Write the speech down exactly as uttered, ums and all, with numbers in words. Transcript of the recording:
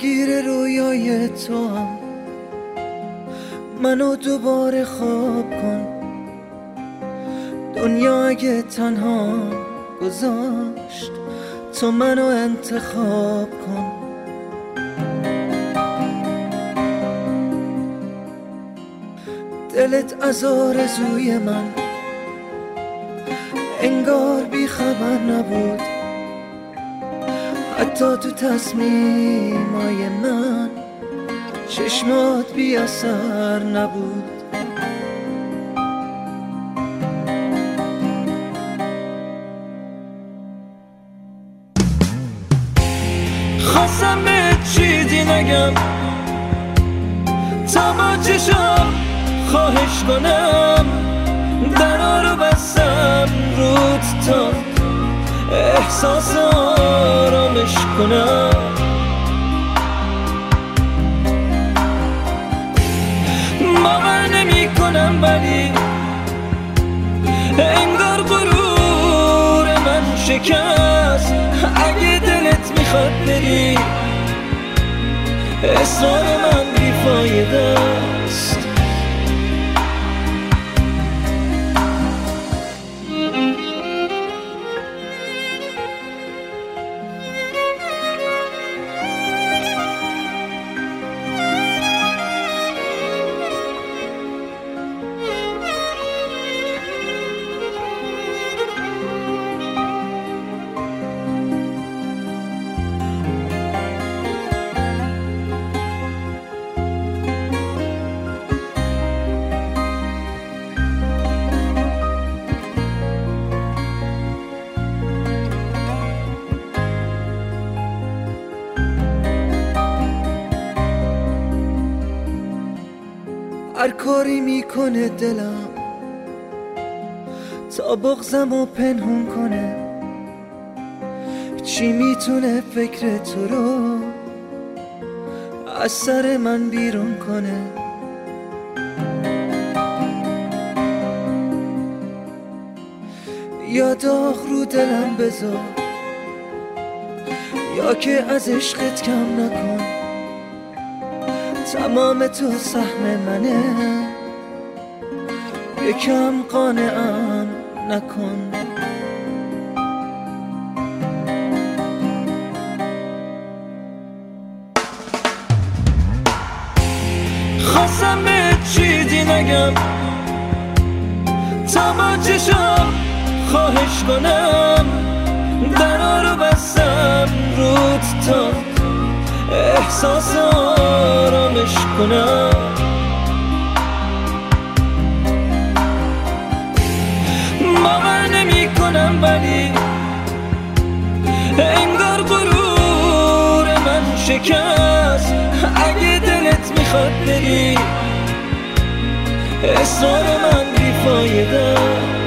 درگیر رویای تو هم، منو دوباره خواب کن. دنیا اگه تنها گذاشت تو منو انتخاب کن. دلت از آرزوی من انگار بی خبر نبود، حتی تو تصمیمای من چشمات بی اثر نبود. خواستم به چیزی نگم تا با چشم خواهش کنم، درا رو بستم رود تا احساس آرامش کنم. باور نمی کنم ولی انگار غرور من شکست. اگه دلت میخواد بری اصرار من بیفایده است. هر کاری میکنه دلم تا بغضم و پنهون کنه، چی میتونه فکر تو رو از سر من بیرون کنه. یا داغ رو دلم بذار یا که از عشقت کم نکن. تمام تو سهم منه، یکم قانعم نکن. خواستم به چیزی نگم تا با چشم خواهش کنم، درا رو بستم رود تا احساس آرامش کنم. باور نمی کنم ولی انگار غرور من شکست. اگه دلت میخواد بری اصرار من بیفایده